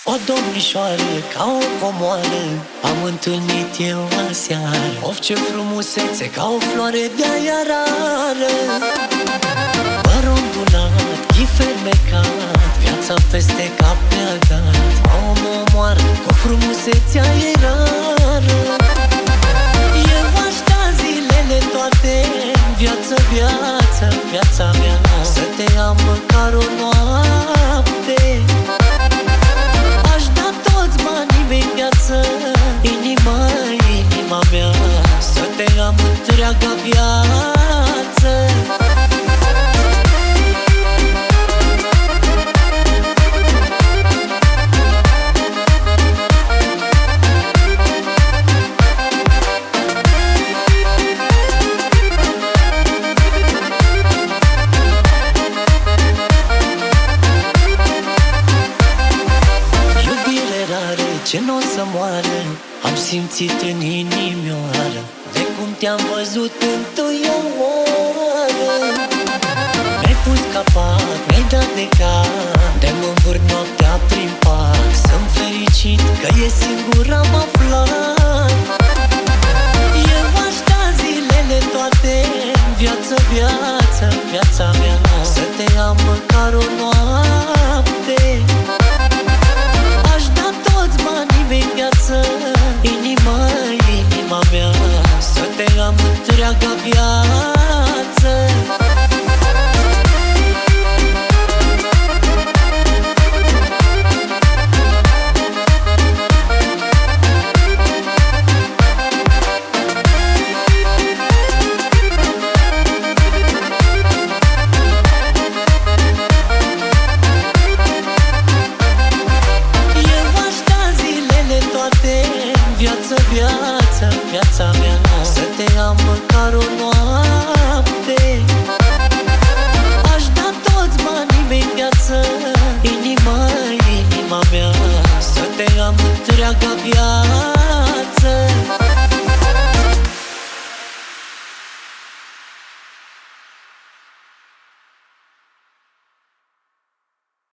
O domnișoară ca o comoară am întâlnit eu aseară. Of, ce frumusețe, ca o floare de-aia rară. Păr ondulat, chip fermecat, viața peste cap mi-a dat. M omoară cu frumusețea ei rară. Eu aș da zilele toate în viață, viața mea, să te am măcar o noapte. Aș da toți banii mei viață, inima mea, să te am întreaga viață. Ce n-o să moară am simțit în inimioară, de cum te-am văzut întâia oară. Mi-ai pus capac, mi-ai dat de cap, de mă învârt noaptea prin pat. Sunt fericit că e singur am aflat. Eu aș da zilele toate în viața mea, să te am măcar o noapte. Banii mei viață, inima mea, să te am întreaga viață. Viața mea, să te am măcar o noapte. Aș da toți banii mei viață, inima mea, să te am întreaga viață.